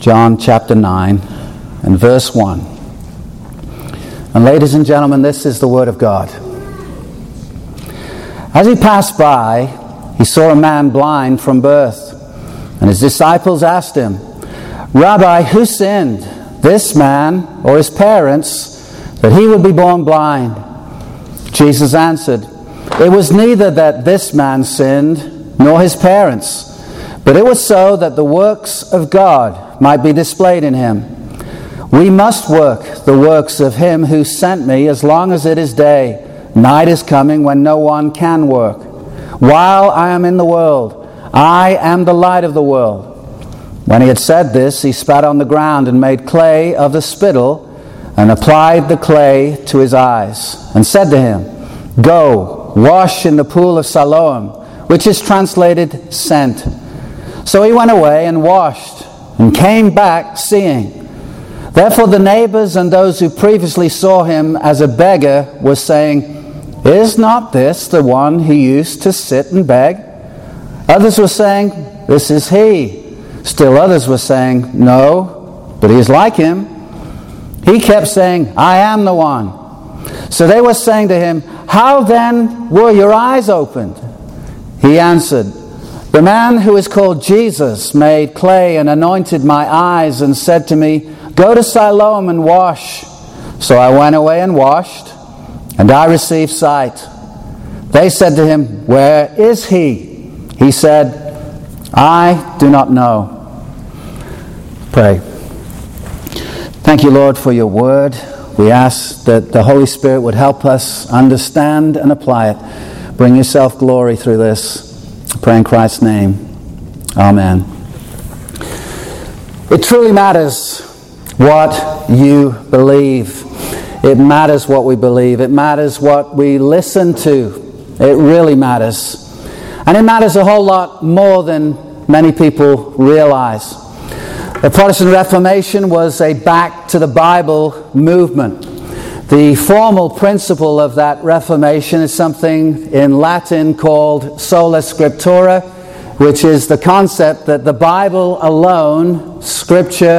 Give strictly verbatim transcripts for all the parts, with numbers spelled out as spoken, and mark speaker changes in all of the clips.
Speaker 1: John chapter nine and verse one. And ladies and gentlemen, this is the Word of God. As he passed by, he saw a man blind from birth. And his disciples asked him, "Rabbi, who sinned, this man or his parents, that he would be born blind?" Jesus answered, "It was neither that this man sinned, nor his parents, but it was so that the works of God might be displayed in him. We must work the works of him who sent me as long as it is day. Night is coming when no one can work. While I am in the world, I am the light of the world." When he had said this, he spat on the ground and made clay of the spittle and applied the clay to his eyes and said to him, "Go, wash in the pool of Siloam," which is translated sent. So he went away and washed and came back seeing. Therefore the neighbors and those who previously saw him as a beggar were saying, "Is not this the one who used to sit and beg?" Others were saying, "This is he." Still others were saying, "No, but he is like him." He kept saying, "I am the one." So they were saying to him, "How then were your eyes opened?" He answered, "The man who is called Jesus made clay and anointed my eyes and said to me, 'Go to Siloam and wash.' So I went away and washed, and I received sight." They said to him, "Where is he?" He said, "I do not know." Pray. Thank you, Lord, for your word. We ask that the Holy Spirit would help us understand and apply it. Bring yourself glory through this. I pray in Christ's name. Amen. It truly matters what you believe. It matters what we believe. It matters what we listen to. It really matters. And it matters a whole lot more than many people realize. The Protestant Reformation was a back to the Bible movement. The formal principle of that Reformation is something in Latin called sola scriptura, which is the concept that the Bible alone, Scripture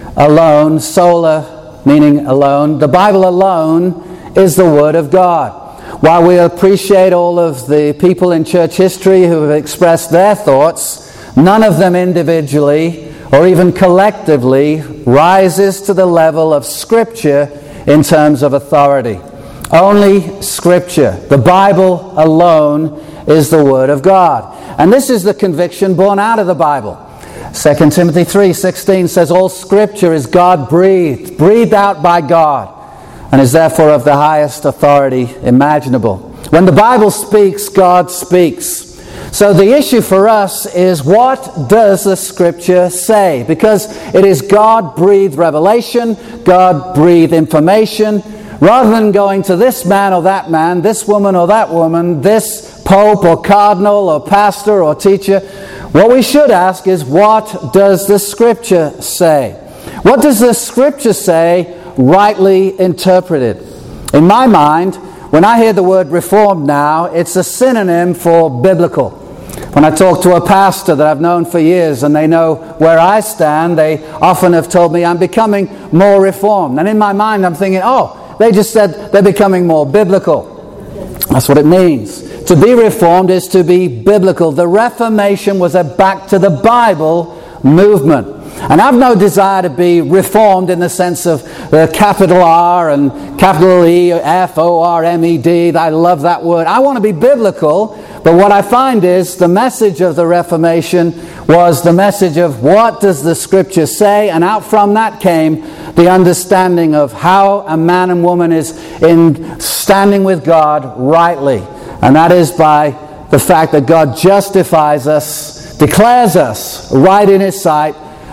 Speaker 1: alone, sola meaning alone, the Bible alone is the Word of God. While we appreciate all of the people in church history who have expressed their thoughts, none of them individually or even collectively rises to the level of Scripture in terms of authority. Only Scripture, the Bible alone, is the Word of God. And this is the conviction born out of the Bible. Second Timothy three sixteen says, "All Scripture is God-breathed, breathed out by God, and is therefore of the highest authority imaginable." When the Bible speaks, God speaks. So the issue for us is, what does the Scripture say? Because it is God-breathed revelation, God-breathed information. Rather than going to this man or that man, this woman or that woman, this pope or cardinal or pastor or teacher, what we should ask is, what does the Scripture say? What does the Scripture say, rightly interpreted? In my mind, when I hear the word Reformed now, it's a synonym for biblical. When I talk to a pastor that I've known for years and they know where I stand, they often have told me I'm becoming more Reformed. And in my mind I'm thinking, oh, they just said they're becoming more biblical. That's what it means. To be Reformed is to be biblical. The Reformation was a back to the Bible movement. And I've no desire to be reformed in the sense of the capital R and capital E, F O R M E D. I love that word. I want to be biblical, but what I find is the message of the Reformation was the message of, what does the Scripture say? And out from that came the understanding of how a man and woman is in standing with God rightly. And that is by the fact that God justifies us, declares us right in His sight,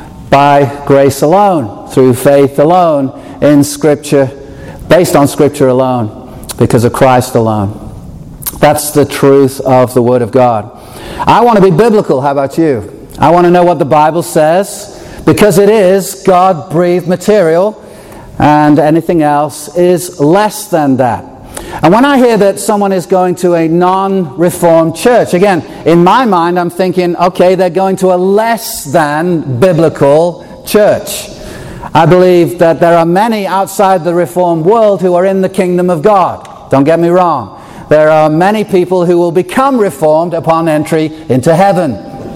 Speaker 1: by grace alone, through faith alone, in Scripture, based on Scripture alone, because of Christ alone. That's the truth of the Word of God. I want to be biblical. How about you? I want to know what the Bible says, because it is God-breathed material, and anything else is less than that. And when I hear that someone is going to a non-reformed church, again, in my mind I'm thinking, okay, they're going to a less than biblical church. I believe that there are many outside the Reformed world who are in the kingdom of God. Don't get me wrong. There are many people who will become Reformed upon entry into heaven.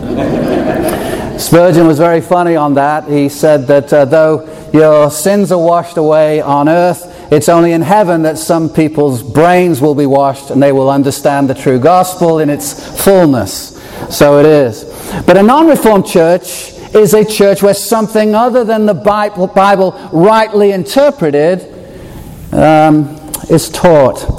Speaker 1: Spurgeon was very funny on that. He said that uh, though your sins are washed away on earth, it's only in heaven that some people's brains will be washed and they will understand the true gospel in its fullness. So it is. But a non-Reformed church is a church where something other than the Bible, Bible rightly interpreted um, is taught.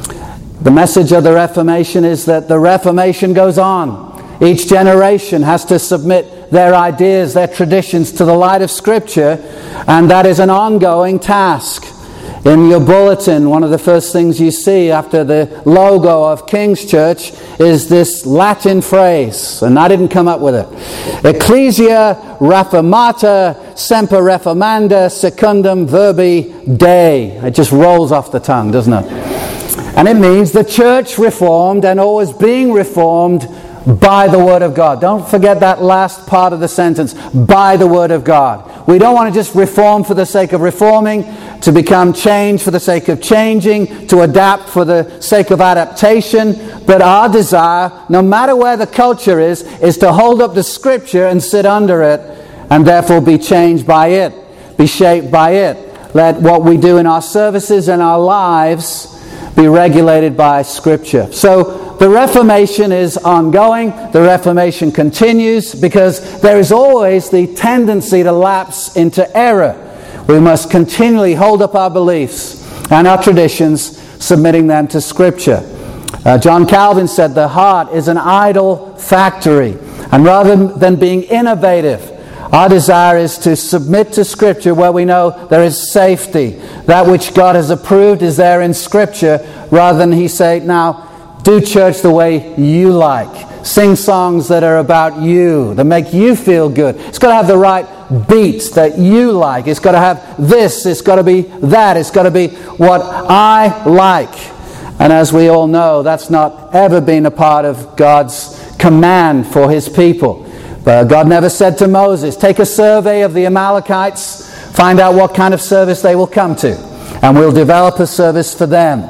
Speaker 1: The message of the Reformation is that the Reformation goes on. Each generation has to submit their ideas, their traditions to the light of Scripture, and that is an ongoing task. In your bulletin, one of the first things you see after the logo of King's Church is this Latin phrase, and I didn't come up with it. Ecclesia Reformata Semper Reformanda Secundum Verbi Dei. It just rolls off the tongue, doesn't it? And it means the church reformed and always being reformed by the Word of God. Don't forget that last part of the sentence, by the Word of God. We don't want to just reform for the sake of reforming, to become changed for the sake of changing, to adapt for the sake of adaptation. But our desire, no matter where the culture is, is to hold up the Scripture and sit under it, and therefore be changed by it, be shaped by it. Let what we do in our services and our lives be regulated by Scripture. So the Reformation is ongoing. The Reformation continues because there is always the tendency to lapse into error. We must continually hold up our beliefs and our traditions, submitting them to Scripture. Uh, John Calvin said the heart is an idol factory, and rather than being innovative, our desire is to submit to Scripture where we know there is safety. That which God has approved is there in Scripture, rather than He say, now, do church the way you like. Sing songs that are about you, that make you feel good. It's got to have the right beats that you like. It's got to have this. It's got to be that. It's got to be what I like. And as we all know, that's not ever been a part of God's command for His people. But God never said to Moses, take a survey of the Amalekites, find out what kind of service they will come to, and we'll develop a service for them.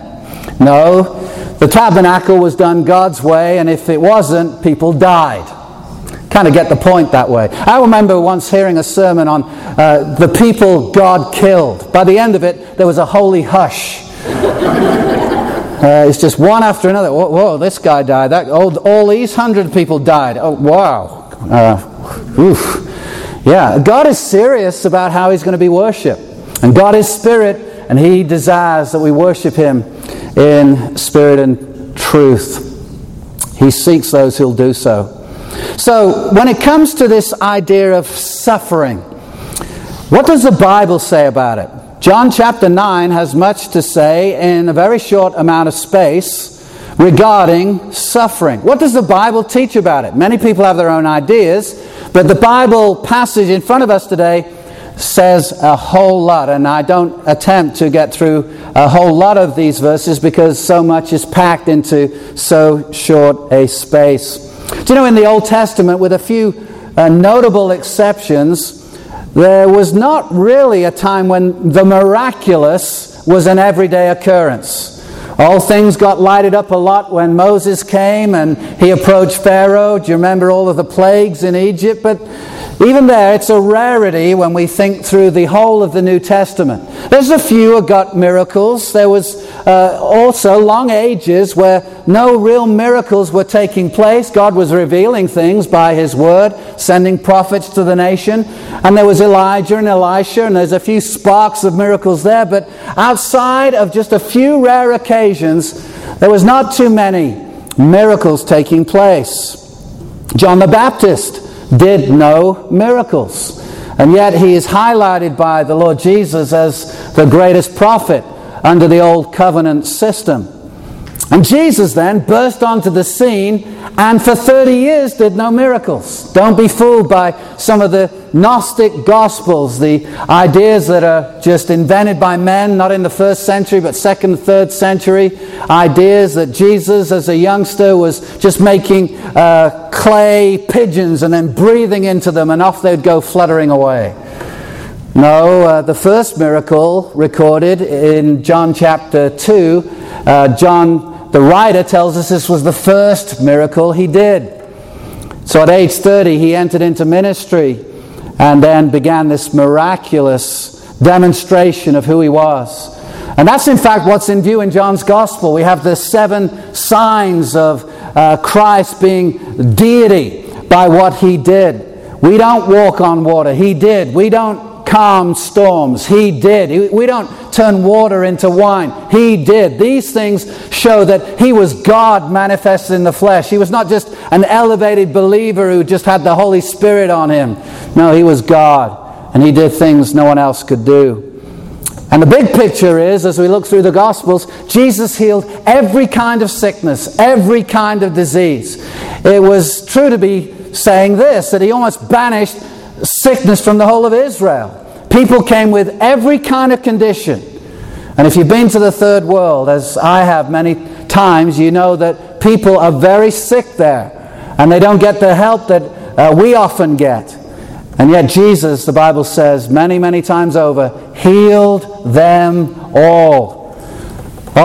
Speaker 1: No, the tabernacle was done God's way, and if it wasn't, people died. Kind of get the point that way. I remember once hearing a sermon on uh, the people God killed. By the end of it, there was a holy hush. Uh, it's just one after another. Whoa, whoa this guy died. That, all, all these hundred people died. Oh, wow. Uh, oof. Yeah, God is serious about how He's going to be worshipped. And God is Spirit, and He desires that we worship Him in spirit and truth. He seeks those who'll do so. So, when it comes to this idea of suffering, what does the Bible say about it? John chapter nine has much to say in a very short amount of space regarding suffering. What does the Bible teach about it? Many people have their own ideas, but the Bible passage in front of us today says a whole lot, and I don't attempt to get through a whole lot of these verses because so much is packed into so short a space. Do you know, in the Old Testament, with a few uh, notable exceptions, there was not really a time when the miraculous was an everyday occurrence. All things got lighted up a lot when Moses came and he approached Pharaoh. Do you remember all of the plagues in Egypt? But even there, it's a rarity when we think through the whole of the New Testament. There's a few who got miracles. There was uh, also long ages where no real miracles were taking place. God was revealing things by His Word, sending prophets to the nation. And there was Elijah and Elisha, and there's a few sparks of miracles there. But outside of just a few rare occasions, there was not too many miracles taking place. John the Baptist did no miracles. And yet he is highlighted by the Lord Jesus as the greatest prophet under the old covenant system. And Jesus then burst onto the scene and for thirty years did no miracles. Don't be fooled by some of the Gnostic Gospels, the ideas that are just invented by men, not in the first century but second, third century. Ideas that Jesus as a youngster was just making uh, clay pigeons and then breathing into them and off they'd go fluttering away. No, uh, the first miracle recorded in John chapter two, uh, John, the writer, tells us this was the first miracle he did. So at age thirty, he entered into ministry and then began this miraculous demonstration of who he was. And that's in fact what's in view in John's Gospel. We have the seven signs of uh, Christ being deity by what he did. We don't walk on water. He did. We don't calm storms. He did. We don't turn water into wine. He did. These things show that he was God manifested in the flesh. He was not just an elevated believer who just had the Holy Spirit on him. No, he was God, and he did things no one else could do. And the big picture is, as we look through the Gospels, Jesus healed every kind of sickness, every kind of disease. It was true to be saying this, that he almost banished sickness from the whole of Israel. People came with every kind of condition. And if you've been to the third world, as I have many times, you know that people are very sick there. And they don't get the help that uh, we often get. And yet Jesus, the Bible says, many, many times over, healed them all. Oh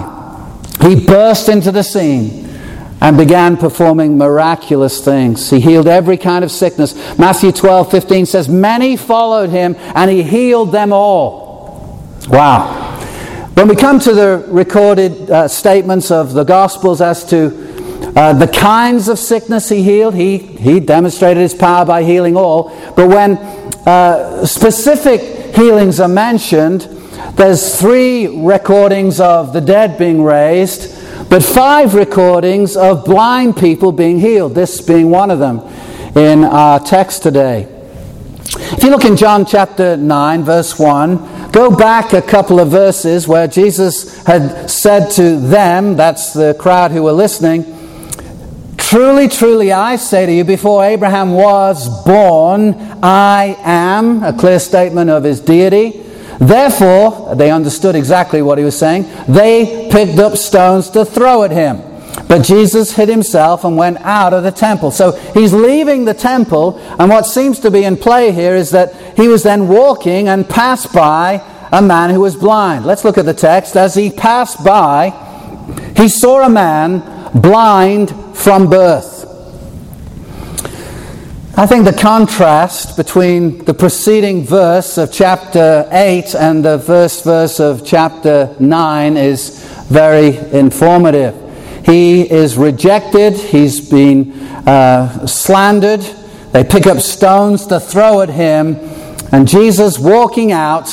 Speaker 1: my. He burst into the scene and began performing miraculous things. He healed every kind of sickness. Matthew twelve fifteen says, many followed him and he healed them all. Wow. When we come to the recorded uh, statements of the Gospels as to uh, the kinds of sickness he healed, he, he demonstrated his power by healing all. But when uh, specific healings are mentioned, there's three recordings of the dead being raised, but five recordings of blind people being healed, this being one of them in our text today. If you look in John chapter nine, verse one, go back a couple of verses where Jesus had said to them, that's the crowd who were listening, truly, truly, I say to you, before Abraham was born, I am, a clear statement of his deity. Therefore, they understood exactly what he was saying. They picked up stones to throw at him. But Jesus hid himself and went out of the temple. So he's leaving the temple, and what seems to be in play here is that he was then walking and passed by a man who was blind. Let's look at the text. As he passed by, he saw a man blind from birth. I think the contrast between the preceding verse of chapter eight and the first verse of chapter nine is very informative. He is rejected. He's been uh, slandered. They pick up stones to throw at him. And Jesus walking out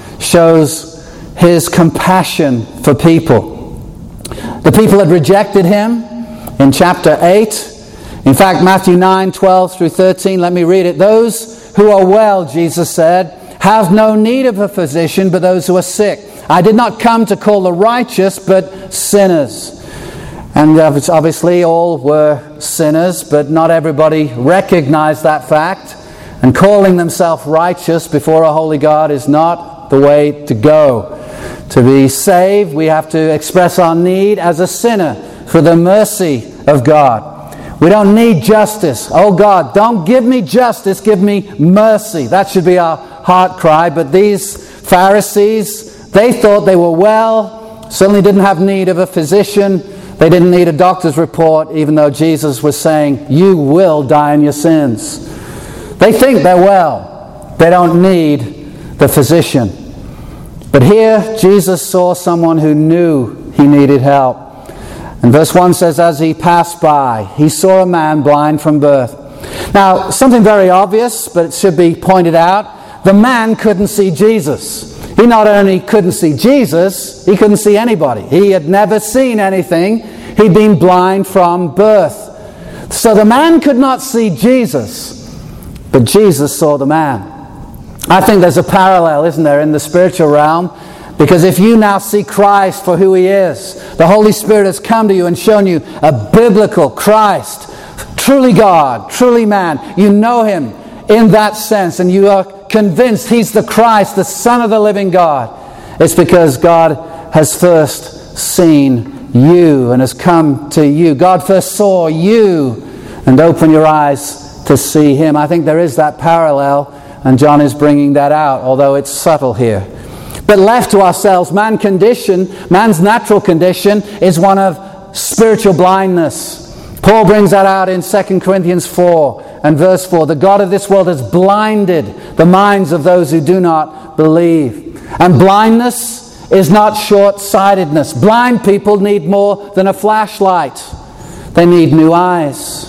Speaker 1: shows his compassion for people. The people had rejected him in chapter eight. In fact, Matthew nine, twelve through thirteen, let me read it. Those who are well, Jesus said, have no need of a physician, but those who are sick. I did not come to call the righteous, but sinners. And obviously all were sinners, but not everybody recognized that fact. And calling themselves righteous before a holy God is not the way to go. To be saved, we have to express our need as a sinner for the mercy of God. We don't need justice. Oh God, don't give me justice, give me mercy. That should be our heart cry. But these Pharisees, they thought they were well, certainly didn't have need of a physician. They didn't need a doctor's report, even though Jesus was saying, you will die in your sins. They think they're well. They don't need the physician. But here, Jesus saw someone who knew he needed help. And verse one says, as he passed by, he saw a man blind from birth. Now, something very obvious, but it should be pointed out. The man couldn't see Jesus. He not only couldn't see Jesus, he couldn't see anybody. He had never seen anything. He'd been blind from birth. So the man could not see Jesus, but Jesus saw the man. I think there's a parallel, isn't there, in the spiritual realm? Because if you now see Christ for who he is, the Holy Spirit has come to you and shown you a biblical Christ, truly God, truly man. You know him in that sense, and you are convinced he's the Christ, the Son of the living God. It's because God has first seen you and has come to you. God first saw you and opened your eyes to see him. I think there is that parallel and John is bringing that out, although it's subtle here. But left to ourselves, man condition, man's natural condition is one of spiritual blindness. Paul brings that out in Second Corinthians four and verse four. The God of this world has blinded the minds of those who do not believe. And blindness is not short-sightedness. Blind people need more than a flashlight. They need new eyes.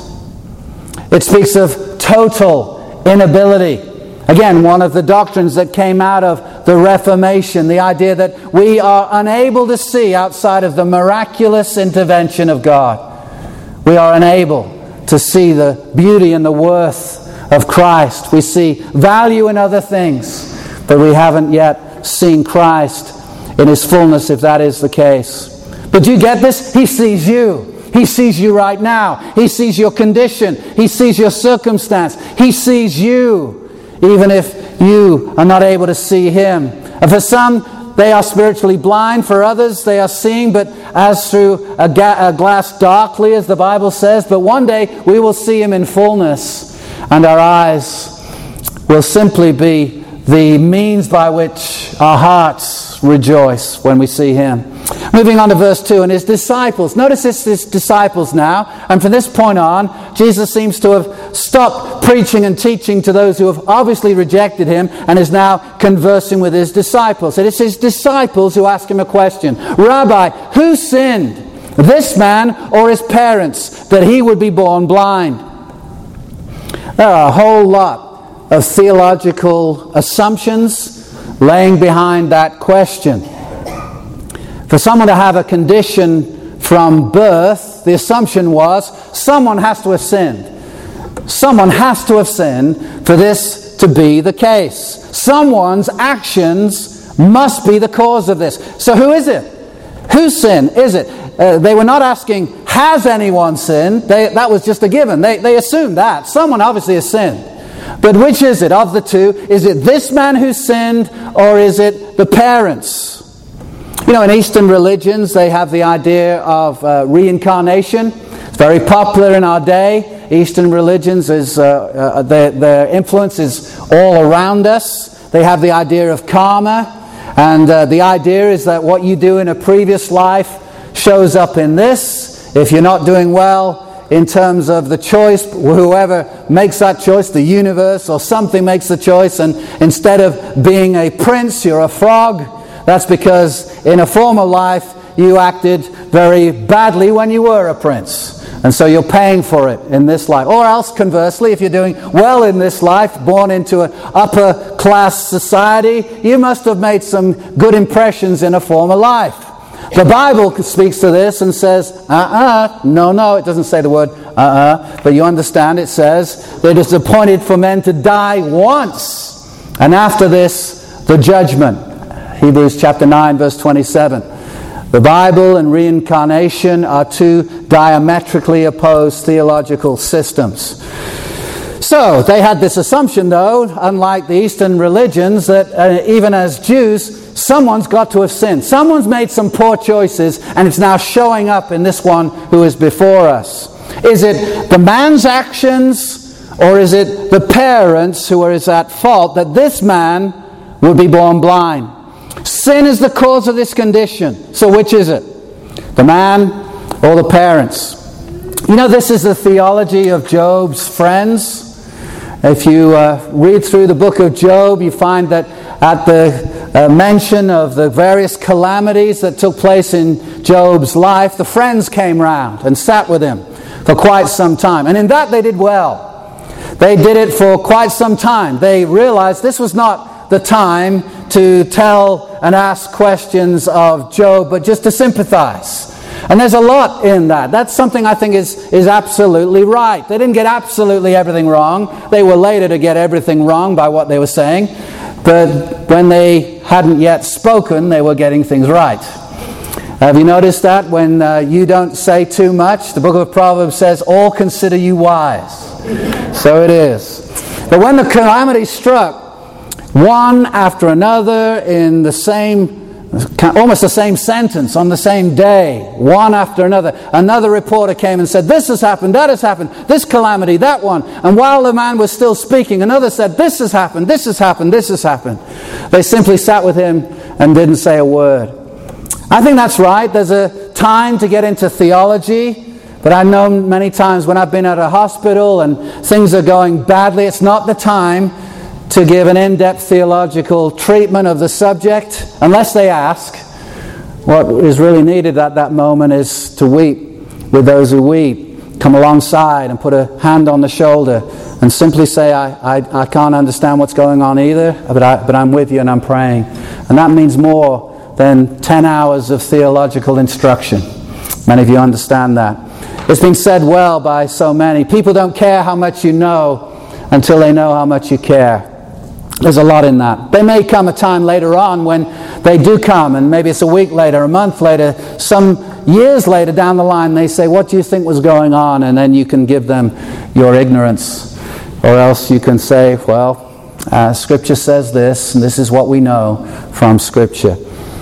Speaker 1: It speaks of total inability. Again, one of the doctrines that came out of the Reformation, the idea that we are unable to see outside of the miraculous intervention of God. We are unable to see the beauty and the worth of Christ. We see value in other things, but we haven't yet seen Christ in His fullness, if that is the case. But do you get this? He sees you. He sees you right now. He sees your condition. He sees your circumstance. He sees you, even if you are not able to see Him. And for some, they are spiritually blind. For others, they are seeing, but as through a, ga- a glass darkly, as the Bible says. But one day, we will see Him in fullness, and our eyes will simply be the means by which our hearts rejoice when we see Him. Moving on to verse two, and His disciples. Notice it's His disciples now, and from this point on, Jesus seems to have stopped preaching and teaching to those who have obviously rejected Him, and is now conversing with His disciples. It is His disciples who ask Him a question. Rabbi, who sinned, this man or his parents, that he would be born blind? There are a whole lot of theological assumptions laying behind that question. For someone to have a condition from birth, the assumption was someone has to have sinned. Someone has to have sinned for this to be the case. Someone's actions must be the cause of this. So who is it? Whose sin is it? Uh, they were not asking, has anyone sinned? They, that was just a given. They, they assumed that. Someone obviously has sinned. But which is it of the two? Is it this man who sinned, or is it the parents? You know, in Eastern religions, they have the idea of uh, reincarnation. It's very popular in our day. Eastern religions, is uh, uh, their, their influence is all around us. They have the idea of karma. And uh, the idea is that what you do in a previous life shows up in this. If you're not doing well in terms of the choice, whoever makes that choice, the universe or something makes the choice, and instead of being a prince, you're a frog. That's because in a former life you acted very badly when you were a prince. And so you're paying for it in this life. Or else, conversely, if you're doing well in this life, born into an upper class society, you must have made some good impressions in a former life. The Bible speaks to this and says, uh-uh, no, no, it doesn't say the word uh-uh, but you understand it says that it is appointed for men to die once, and after this, the judgment. Hebrews chapter nine, verse twenty-seven. The Bible and reincarnation are two diametrically opposed theological systems. So, they had this assumption, though, unlike the Eastern religions, that uh, even as Jews, someone's got to have sinned. Someone's made some poor choices, and it's now showing up in this one who is before us. Is it the man's actions, or is it the parents who are at fault that this man would be born blind? Sin is the cause of this condition. So which is it? The man or the parents? You know, this is the theology of Job's friends. If you uh, read through the book of Job, you find that at the uh, mention of the various calamities that took place in Job's life, the friends came round and sat with him for quite some time. And in that they did well. They did it for quite some time. They realized this was not the time to tell and ask questions of Job, but just to sympathize. And there's a lot in that. That's something I think is, is absolutely right. They didn't get absolutely everything wrong. They were later to get everything wrong by what they were saying. But when they hadn't yet spoken, they were getting things right. Have you noticed that? When uh, you don't say too much, the book of Proverbs says, all consider you wise. So it is. But when the calamity struck, one after another in the same almost the same sentence on the same day, one after another. Another reporter came and said, this has happened, that has happened, this calamity, that one. And while the man was still speaking, another said, this has happened, this has happened, this has happened. They simply sat with him and didn't say a word. I think that's right. There's a time to get into theology, but I've known many times when I've been at a hospital and things are going badly, it's not the time to give an in-depth theological treatment of the subject, unless they ask. What is really needed at that moment is to weep with those who weep. Come alongside and put a hand on the shoulder and simply say, I, I, I can't understand what's going on either, but, I, but I'm with you and I'm praying. And that means more than ten hours of theological instruction. Many of you understand that. It's been said well by so many. People don't care how much you know until they know how much you care. There's a lot in that. There may come a time later on when they do come, and maybe it's a week later, a month later, some years later down the line, they say, what do you think was going on? And then you can give them your ignorance. Or else you can say, well, uh, Scripture says this, and this is what we know from Scripture.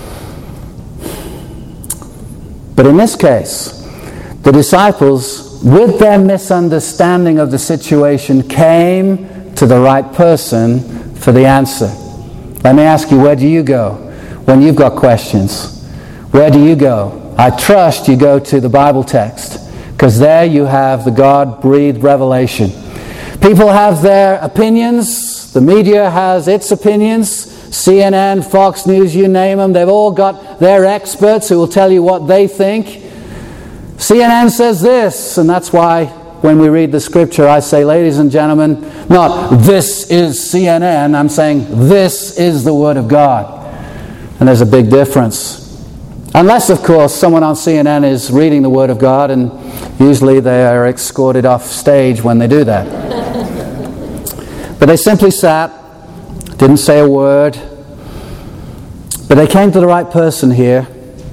Speaker 1: But in this case, the disciples, with their misunderstanding of the situation, came to the right person for the answer. Let me ask you, where do you go when you've got questions? Where do you go? I trust you go to the Bible text, because there you have the God-breathed revelation. People have their opinions. The media has its opinions. C N N, Fox News, you name them. They've all got their experts who will tell you what they think. C N N says this, and that's why when we read the Scripture, I say, ladies and gentlemen, not this is C N N, I'm saying this is the Word of God. And there's a big difference. Unless, of course, someone on C N N is reading the Word of God, and usually they are escorted off stage when they do that. But they simply sat, didn't say a word, but they came to the right person here,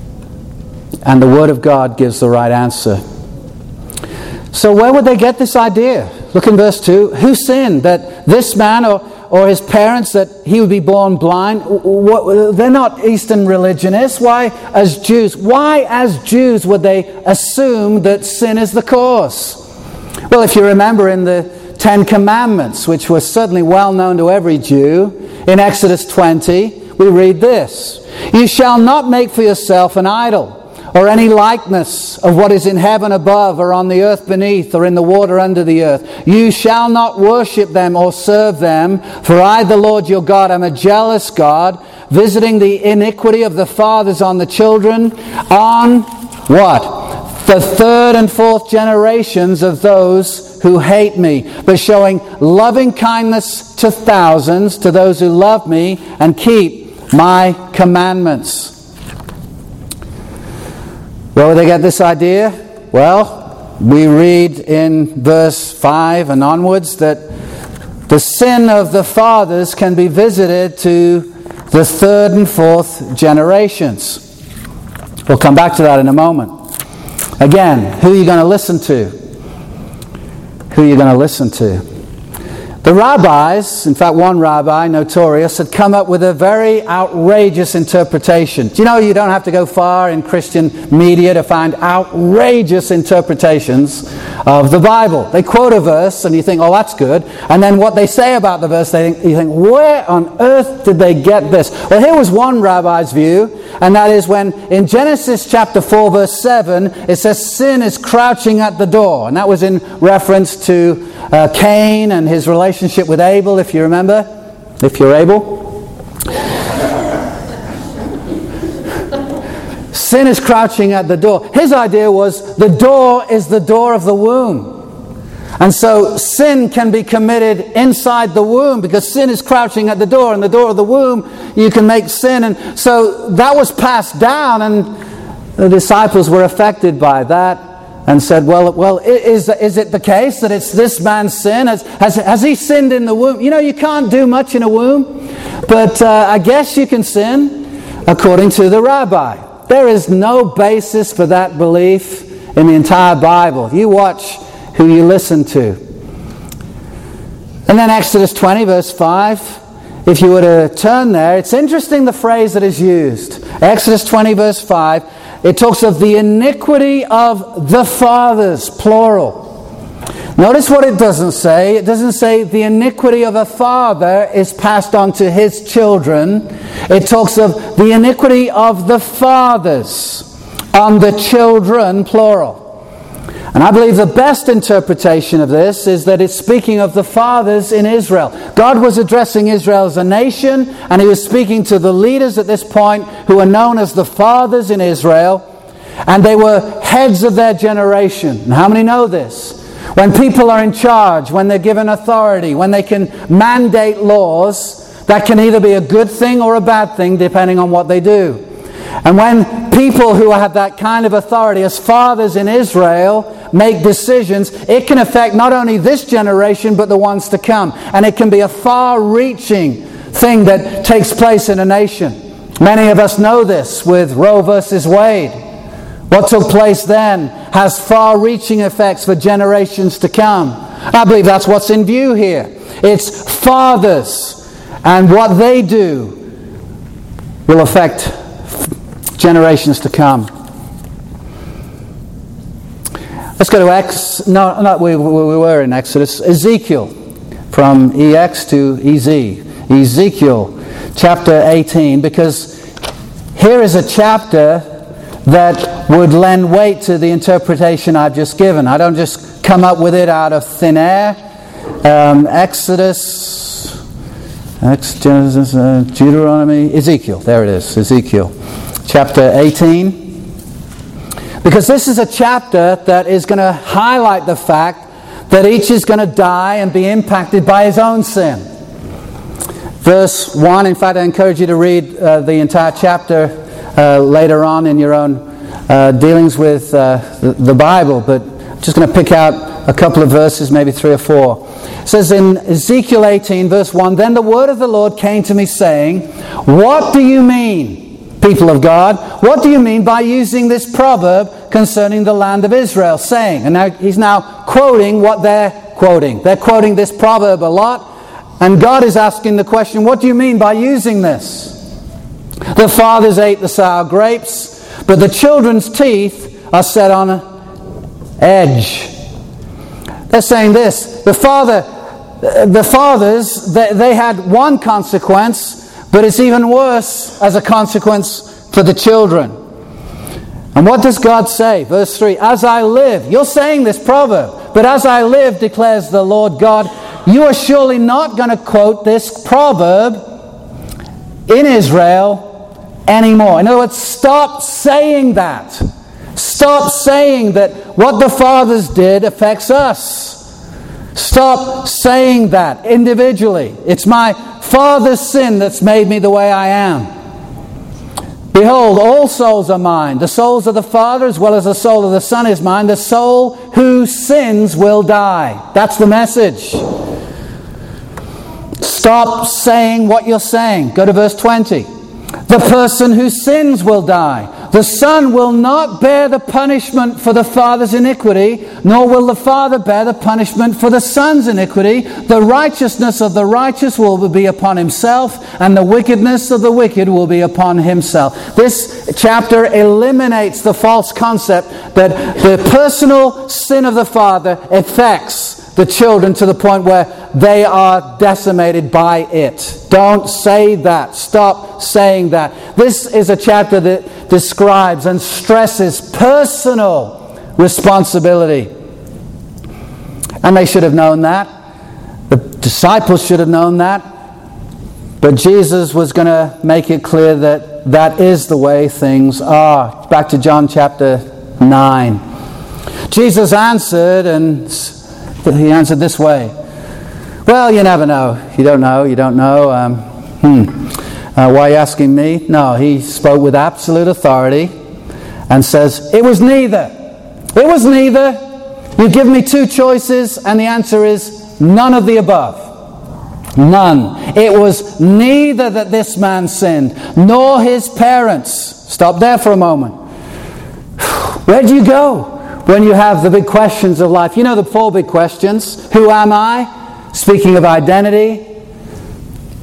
Speaker 1: and the Word of God gives the right answer. So where would they get this idea? Look in verse two. Who sinned? That this man or, or his parents, that he would be born blind? What, they're not Eastern religionists. Why as Jews? Why as Jews would they assume that sin is the cause? Well, if you remember in the Ten Commandments, which were certainly well known to every Jew, in Exodus twenty, we read this. You shall not make for yourself an idol, or any likeness of what is in heaven above, or on the earth beneath, or in the water under the earth. You shall not worship them or serve them, for I, the Lord your God, am a jealous God, visiting the iniquity of the fathers on the children, on what? The third and fourth generations of those who hate me, but showing loving kindness to thousands, to those who love me and keep my commandments. Where would they get this idea? Well, we read in verse five and onwards that the sin of the fathers can be visited to the third and fourth generations. We'll come back to that in a moment. Again, who are you going to listen to? Who are you going to listen to? The rabbis, in fact one rabbi, notorious, had come up with a very outrageous interpretation. Do you know you don't have to go far in Christian media to find outrageous interpretations of the Bible? They quote a verse and you think, oh, that's good. And then what they say about the verse, they think, you think, where on earth did they get this? Well, here was one rabbi's view, and that is when in Genesis chapter four verse seven, it says sin is crouching at the door. And that was in reference to Uh, Cain and his relationship with Abel, if you remember, if you're able. Sin is crouching at the door. His idea was the door is the door of the womb. And so sin can be committed inside the womb because sin is crouching at the door, and the door of the womb you can make sin. And so that was passed down, and the disciples were affected by that. And said, well, well, is, is it the case that it's this man's sin? Has, has, has he sinned in the womb? You know, you can't do much in a womb, but uh, I guess you can sin according to the rabbi. There is no basis for that belief in the entire Bible. You watch who you listen to. And then Exodus twenty verse five, if you were to turn there, it's interesting the phrase that is used. Exodus twenty verse five, it talks of the iniquity of the fathers, plural. Notice what it doesn't say. It doesn't say the iniquity of a father is passed on to his children. It talks of the iniquity of the fathers on the children, plural. And I believe the best interpretation of this is that it's speaking of the fathers in Israel. God was addressing Israel as a nation, and He was speaking to the leaders at this point who are known as the fathers in Israel, and they were heads of their generation. And how many know this? When people are in charge, when they're given authority, when they can mandate laws, that can either be a good thing or a bad thing depending on what they do. And when people who have that kind of authority as fathers in Israel make decisions, it can affect not only this generation but the ones to come. And it can be a far-reaching thing that takes place in a nation. Many of us know this with Roe versus Wade. What took place then has far-reaching effects for generations to come. I believe that's what's in view here. It's fathers, and what they do will affect generations to come. Let's go to Ex. No, no, we, we were in Exodus. Ezekiel, from E X to E Z. Ezekiel, chapter eighteen, because here is a chapter that would lend weight to the interpretation I've just given. I don't just come up with it out of thin air. Um, Exodus, Ex, Genesis, uh, Deuteronomy, Ezekiel. There it is, Ezekiel, chapter eighteen. Because this is a chapter that is going to highlight the fact that each is going to die and be impacted by his own sin. Verse one, in fact, I encourage you to read uh, the entire chapter Uh, later on in your own uh, dealings with uh, the, the Bible, but I'm just going to pick out a couple of verses, maybe three or four. It says in Ezekiel eighteen, verse one, "Then the word of the Lord came to me, saying, What do you mean, people of God? What do you mean by using this proverb concerning the land of Israel, saying," and now he's now quoting what they're quoting. They're quoting this proverb a lot, and God is asking the question, what do you mean by using this? "The fathers ate the sour grapes, but the children's teeth are set on edge." They're saying this. The father, the fathers, they, they had one consequence, but it's even worse as a consequence for the children. And what does God say? Verse three, "As I live," you're saying this proverb, "but as I live, declares the Lord God, you are surely not going to quote this proverb in Israel anymore." In other words, stop saying that. Stop saying that what the fathers did affects us. Stop saying that individually. It's my father's sin that's made me the way I am. "Behold, all souls are mine. The souls of the Father as well as the soul of the Son is mine. The soul who sins will die." That's the message. Stop saying what you're saying. Go to verse twenty. "The person who sins will die. The Son will not bear the punishment for the Father's iniquity, nor will the Father bear the punishment for the Son's iniquity. The righteousness of the righteous will be upon himself, and the wickedness of the wicked will be upon himself." This chapter eliminates the false concept that the personal sin of the father affects the children to the point where they are decimated by it. Don't say that. Stop saying that. This is a chapter that describes and stresses personal responsibility. And they should have known that. The disciples should have known that. But Jesus was going to make it clear that that is the way things are. Back to John chapter nine. Jesus answered, and he answered this way. "Well, you never know. You don't know. You don't know. Um, hmm. Uh, why are you asking me?" No, he spoke with absolute authority and says, "It was neither. It was neither. You give me two choices, and the answer is none of the above. None. It was neither that this man sinned, nor his parents." Stop there for a moment. Where do you go when you have the big questions of life? You know the four big questions. Who am I? Speaking of identity.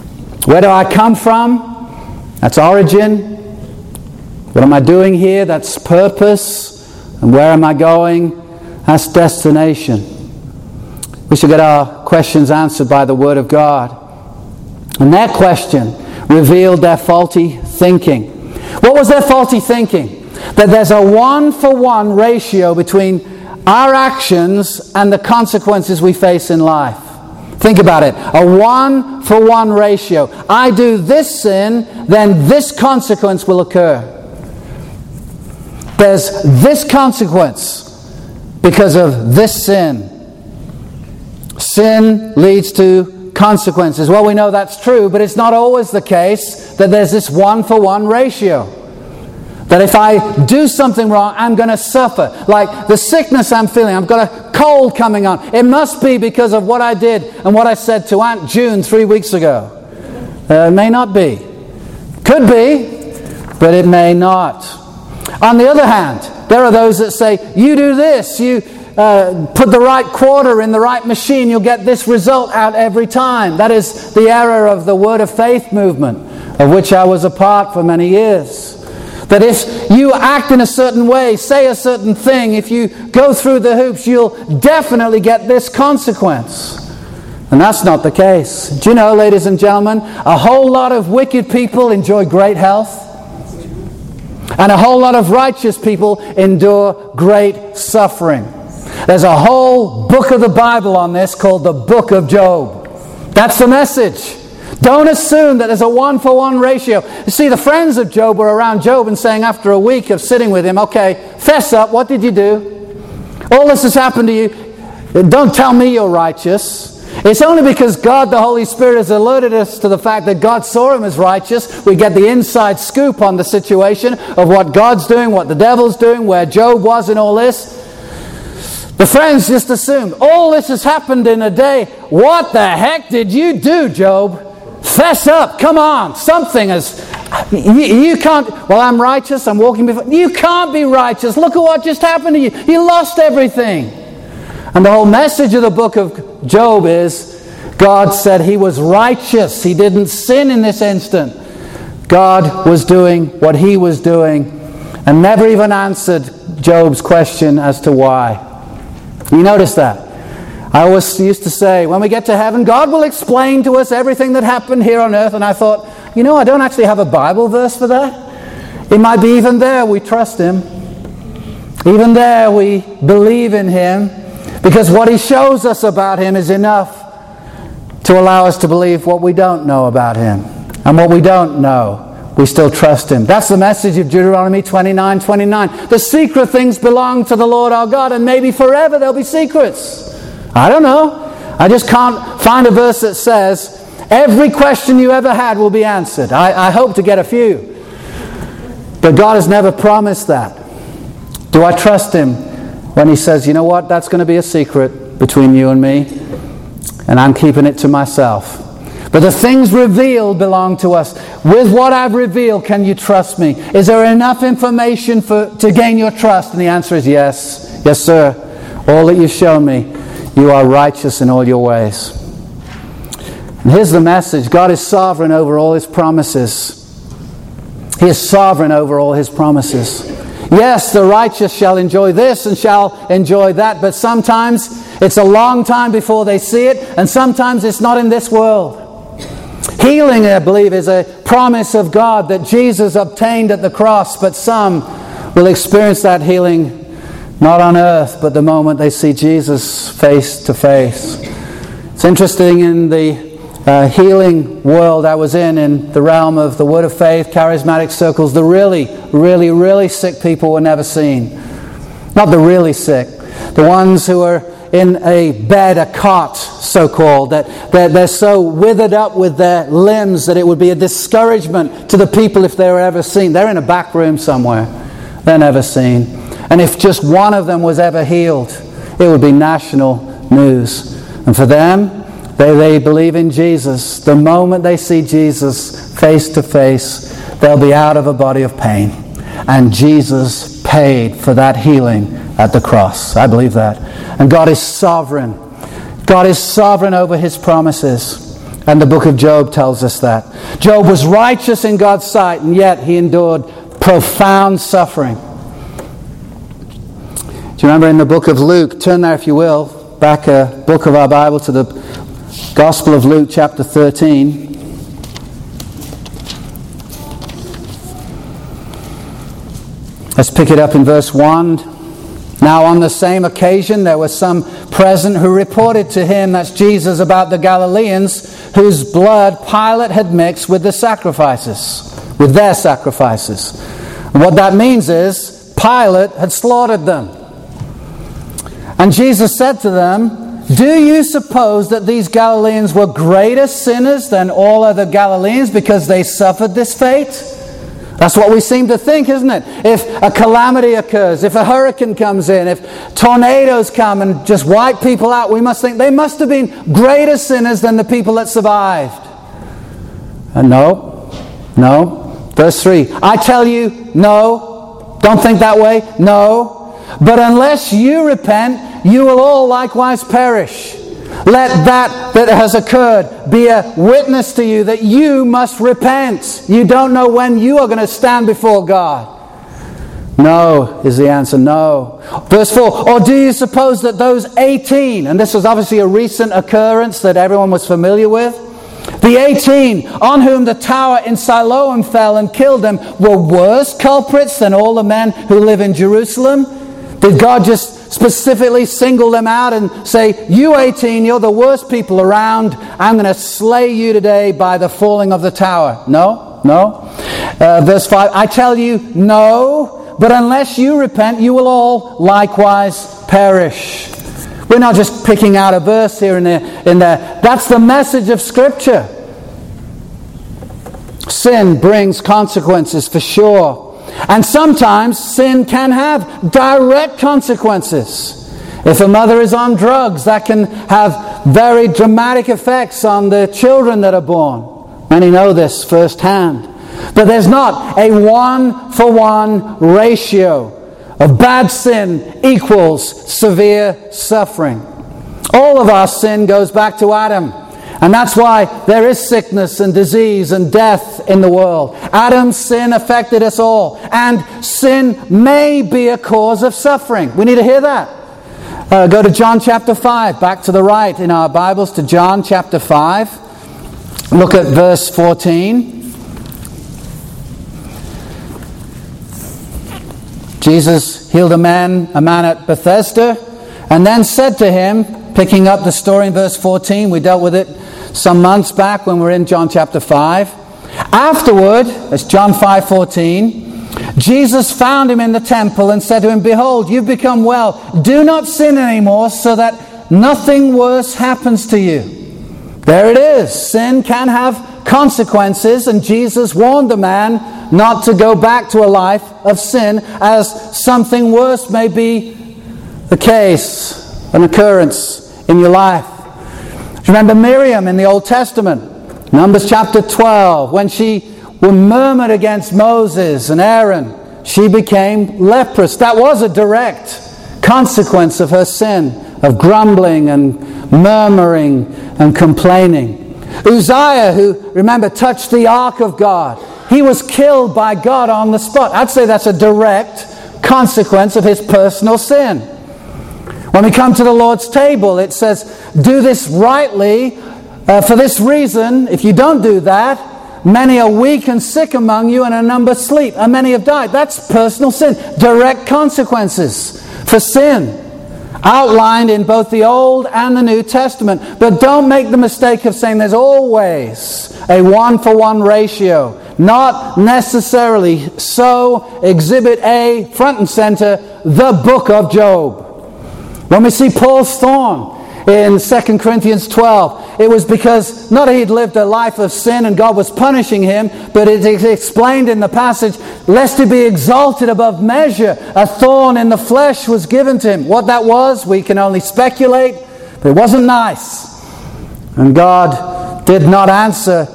Speaker 1: Where do I come from? That's origin. What am I doing here? That's purpose. And where am I going? That's destination. We should get our questions answered by the Word of God. And their question revealed their faulty thinking. What was their faulty thinking? That there's a one-for-one ratio between our actions and the consequences we face in life. Think about it. A one-for-one ratio. I do this sin, then this consequence will occur. There's this consequence because of this sin. Sin leads to consequences. Well, we know that's true, but it's not always the case that there's this one-for-one ratio. That if I do something wrong, I'm going to suffer. Like the sickness I'm feeling, I've got a cold coming on. It must be because of what I did and what I said to Aunt June three weeks ago. Uh, it may not be. Could be, but it may not. On the other hand, there are those that say, you do this, you uh, put the right quarter in the right machine, you'll get this result out every time. That is the error of the Word of Faith movement, of which I was a part for many years. That if you act in a certain way, say a certain thing, if you go through the hoops, you'll definitely get this consequence. And that's not the case. Do you know, ladies and gentlemen, a whole lot of wicked people enjoy great health. And a whole lot of righteous people endure great suffering. There's a whole book of the Bible on this called the Book of Job. That's the message. Don't assume that there's a one-for-one ratio. You see, the friends of Job were around Job and saying after a week of sitting with him, okay, fess up, what did you do? All this has happened to you. Don't tell me you're righteous. It's only because God, the Holy Spirit, has alerted us to the fact that God saw him as righteous. We get the inside scoop on the situation of what God's doing, what the devil's doing, where Job was in all this. The friends just assumed, all this has happened in a day. What the heck did you do, Job? Fess up, come on, something is, you, you can't, well I'm righteous, I'm walking before, you can't be righteous, look at what just happened to you, you lost everything. And the whole message of the book of Job is, God said he was righteous, he didn't sin in this instant. God was doing what he was doing and never even answered Job's question as to why. You notice that? I always used to say, when we get to heaven, God will explain to us everything that happened here on earth. And I thought, you know, I don't actually have a Bible verse for that. It might be even there we trust him. Even there we believe in him. Because what he shows us about him is enough to allow us to believe what we don't know about him. And what we don't know, we still trust him. That's the message of Deuteronomy twenty-nine twenty-nine. The secret things belong to the Lord our God, and maybe forever there'll be secrets. I don't know. I just can't find a verse that says every question you ever had will be answered. I, I hope to get a few. But God has never promised that. Do I trust him when he says, you know what, that's going to be a secret between you and me, and I'm keeping it to myself. But the things revealed belong to us. With what I've revealed, can you trust me? Is there enough information for to gain your trust? And the answer is yes. Yes, sir. All that you've shown me, you are righteous in all your ways. And here's the message. God is sovereign over all his promises. He is sovereign over all his promises. Yes, the righteous shall enjoy this and shall enjoy that, but sometimes it's a long time before they see it, and sometimes it's not in this world. Healing, I believe, is a promise of God that Jesus obtained at the cross, but some will experience that healing not on earth, but the moment they see Jesus face to face. It's interesting, in the uh, healing world I was in, in the realm of the Word of Faith, charismatic circles, the really, really, really sick people were never seen. Not the really sick. The ones who are in a bed, a cot, so-called, that they're, they're so withered up with their limbs that it would be a discouragement to the people if they were ever seen. They're in a back room somewhere. They're never seen. And if just one of them was ever healed, it would be national news. And for them, they, they believe in Jesus. The moment they see Jesus face to face, they'll be out of a body of pain. And Jesus paid for that healing at the cross. I believe that. And God is sovereign. God is sovereign over his promises. And the book of Job tells us that. Job was righteous in God's sight, and yet he endured profound suffering. Do you remember in the book of Luke? Turn there if you will, back a book of our Bible to the Gospel of Luke chapter thirteen. Let's pick it up in verse one. Now on the same occasion there were some present who reported to him, that's Jesus, about the Galileans whose blood Pilate had mixed with the sacrifices, with their sacrifices. And what that means is Pilate had slaughtered them. And Jesus said to them, do you suppose that these Galileans were greater sinners than all other Galileans because they suffered this fate? That's what we seem to think, isn't it? If a calamity occurs, if a hurricane comes in, if tornadoes come and just wipe people out, we must think they must have been greater sinners than the people that survived. And no, no. Verse three, I tell you, no. Don't think that way. No. But unless you repent, you will all likewise perish. Let that that has occurred be a witness to you that you must repent. You don't know when you are going to stand before God. No, is the answer, no. Verse four, or do you suppose that those eighteen, and this was obviously a recent occurrence that everyone was familiar with, the eighteen on whom the tower in Siloam fell and killed them were worse culprits than all the men who live in Jerusalem? Did God just specifically single them out and say, you eighteen, you're the worst people around. I'm going to slay you today by the falling of the tower? No, no. Uh, verse five, I tell you, no. But unless you repent, you will all likewise perish. We're not just picking out a verse here and there. In there. That's the message of Scripture. Sin brings consequences for sure. And sometimes sin can have direct consequences. If a mother is on drugs, that can have very dramatic effects on the children that are born. Many know this firsthand. But there's not a one-for-one ratio of bad sin equals severe suffering. All of our sin goes back to Adam. And that's why there is sickness and disease and death in the world. Adam's sin affected us all. And sin may be a cause of suffering. We need to hear that. Uh, go to John chapter five. Back to the right in our Bibles to John chapter five. Look at verse fourteen. Jesus healed a man, a man at Bethesda, and then said to him, picking up the story in verse fourteen, we dealt with it some months back when we were in John chapter five. Afterward, that's John five fourteen, Jesus found him in the temple and said to him, behold, you've become well. Do not sin anymore so that nothing worse happens to you. There it is. Sin can have consequences, and Jesus warned the man not to go back to a life of sin as something worse may be the case, an occurrence in your life. Do you remember Miriam in the Old Testament? Numbers chapter twelve, when she murmured against Moses and Aaron, she became leprous. That was a direct consequence of her sin, of grumbling and murmuring and complaining. Uzziah, who, remember, touched the ark of God, he was killed by God on the spot. I'd say that's a direct consequence of his personal sin. When we come to the Lord's table, it says, do this rightly. Uh, for this reason, if you don't do that, many are weak and sick among you, and a number sleep, and many have died. That's personal sin. Direct consequences for sin, outlined in both the Old and the New Testament. But don't make the mistake of saying there's always a one-for-one ratio. Not necessarily so. Exhibit A, front and center, the book of Job. When we see Paul's thorn in Second Corinthians twelve, it was because not he'd lived a life of sin and God was punishing him, but it is explained in the passage, lest he be exalted above measure, a thorn in the flesh was given to him. What that was, we can only speculate, but it wasn't nice. And God did not answer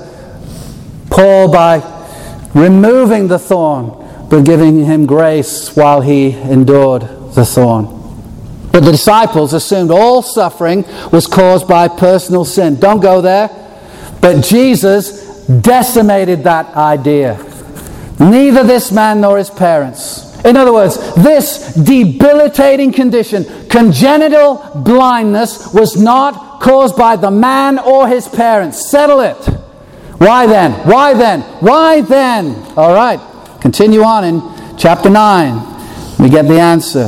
Speaker 1: Paul by removing the thorn, but giving him grace while he endured the thorn. But the disciples assumed all suffering was caused by personal sin. Don't go there. But Jesus decimated that idea. Neither this man nor his parents. In other words, this debilitating condition, congenital blindness, was not caused by the man or his parents. Settle it. Why then? Why then? Why then? All right. Continue on in chapter nine. We get the answer.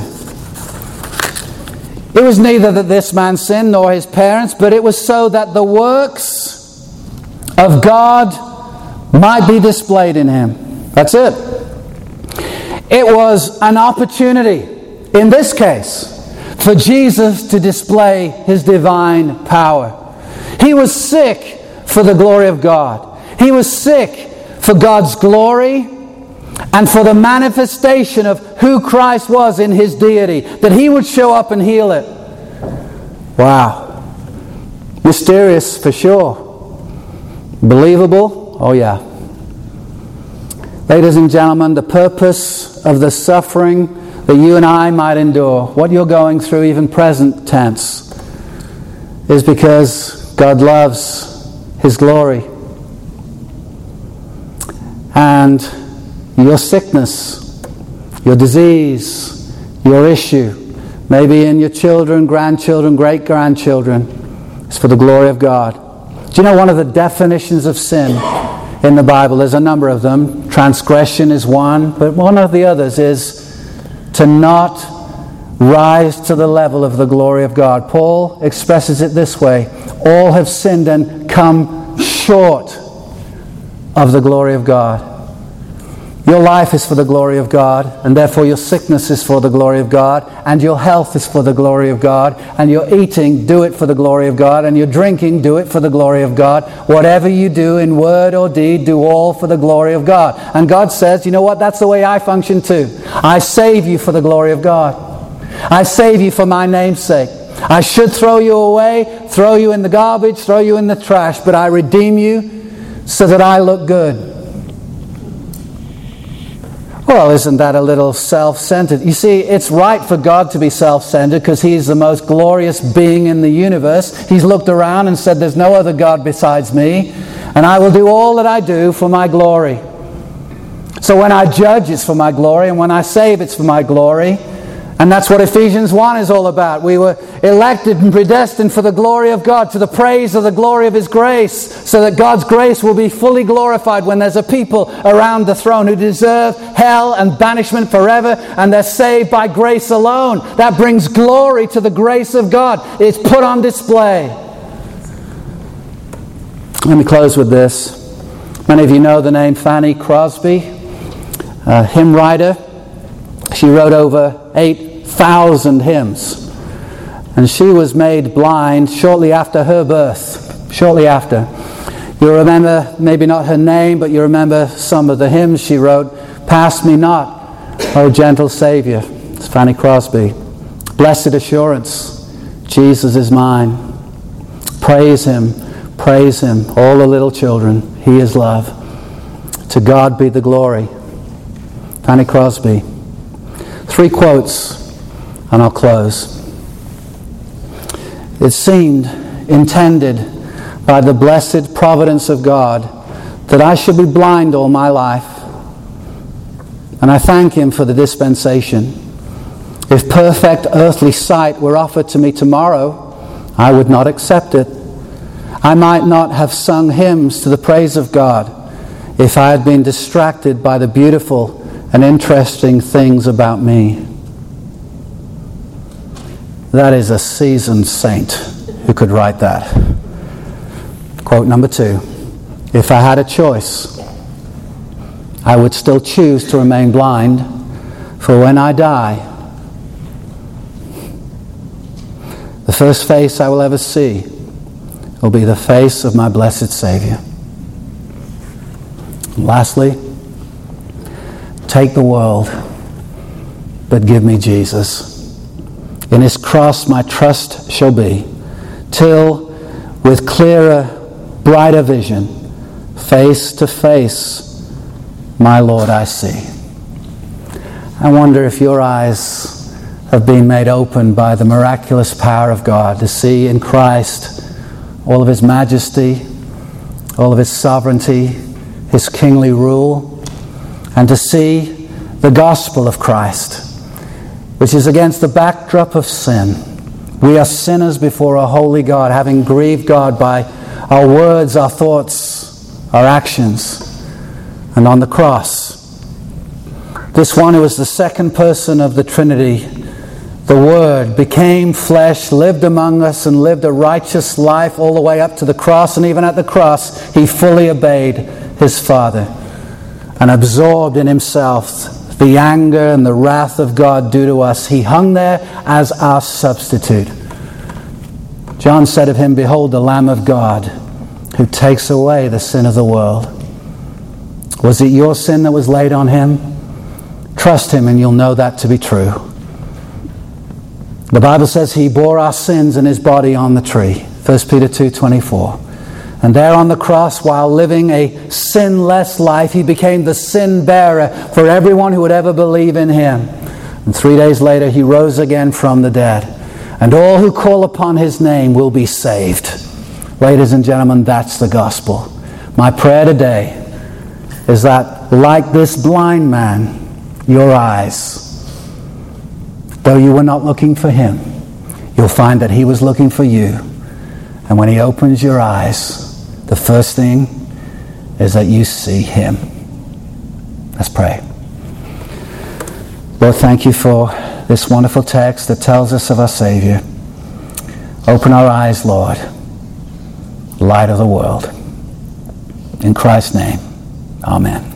Speaker 1: It was neither that this man sinned nor his parents, but it was so that the works of God might be displayed in him. That's it. It was an opportunity, in this case, for Jesus to display his divine power. He was sick for the glory of God. He was sick for God's glory and for the manifestation of who Christ was in his deity, that he would show up and heal it. Wow. Mysterious for sure. Believable? Oh yeah. Ladies and gentlemen, the purpose of the suffering that you and I might endure, what you're going through, even present tense, is because God loves his glory. And your sickness, your disease, your issue, maybe in your children, grandchildren, great-grandchildren, is for the glory of God. Do you know one of the definitions of sin in the Bible? There's a number of them. Transgression is one, but one of the others is to not rise to the level of the glory of God. Paul expresses it this way: all have sinned and come short of the glory of God. Your life is for the glory of God, and therefore your sickness is for the glory of God, and your health is for the glory of God, and your eating, do it for the glory of God, and your drinking, do it for the glory of God. Whatever you do in word or deed, do all for the glory of God. And God says, you know what, that's the way I function too. I save you for the glory of God. I save you for my name's sake. I should throw you away, throw you in the garbage, throw you in the trash, but I redeem you so that I look good. Well, isn't that a little self-centered? You see, it's right for God to be self-centered because He's the most glorious being in the universe. He's looked around and said, there's no other God besides me, and I will do all that I do for my glory. So when I judge, it's for my glory, and when I save, it's for my glory. And that's what Ephesians one is all about. We were elected and predestined for the glory of God, to the praise of the glory of His grace, so that God's grace will be fully glorified when there's a people around the throne who deserve hell and banishment forever, and they're saved by grace alone. That brings glory to the grace of God. It's put on display. Let me close with this. Many of you know the name Fanny Crosby, a hymn writer. She wrote over eight thousand hymns. And she was made blind shortly after her birth. Shortly after. You remember, maybe not her name, but you remember some of the hymns she wrote. Pass me not, O gentle Savior. It's Fanny Crosby. Blessed assurance, Jesus is mine. Praise Him, praise Him, all the little children. He is love. To God be the glory. Fanny Crosby. Three quotes, and I'll close. It seemed intended by the blessed providence of God that I should be blind all my life. And I thank Him for the dispensation. If perfect earthly sight were offered to me tomorrow, I would not accept it. I might not have sung hymns to the praise of God if I had been distracted by the beautiful and interesting things about me. That is a seasoned saint who could write that. Quote number two. If I had a choice, I would still choose to remain blind, for when I die, the first face I will ever see will be the face of my blessed Savior. And lastly, take the world, but give me Jesus. In His cross my trust shall be, till with clearer, brighter vision, face to face, my Lord I see. I wonder if your eyes have been made open by the miraculous power of God to see in Christ all of His majesty, all of his sovereignty, his kingly rule, and to see the gospel of Christ, which is against the backdrop of sin. We are sinners before a holy God, having grieved God by our words, our thoughts, our actions. And on the cross, this one who was the second person of the Trinity, the Word, became flesh, lived among us, and lived a righteous life all the way up to the cross. And even at the cross, he fully obeyed his Father and absorbed in himself the anger and the wrath of God due to us. He hung there as our substitute. John said of him, "Behold the Lamb of God who takes away the sin of the world." Was it your sin that was laid on him? Trust him and you'll know that to be true. The Bible says he bore our sins in his body on the tree. First Peter two twenty-four. And there on the cross, while living a sinless life, he became the sin bearer for everyone who would ever believe in him. And three days later, he rose again from the dead. And all who call upon his name will be saved. Ladies and gentlemen, that's the gospel. My prayer today is that, like this blind man, your eyes, though you were not looking for him, you'll find that he was looking for you. And when he opens your eyes, the first thing is that you see him. Let's pray. Lord, thank you for this wonderful text that tells us of our Savior. Open our eyes, Lord, light of the world. In Christ's name, amen.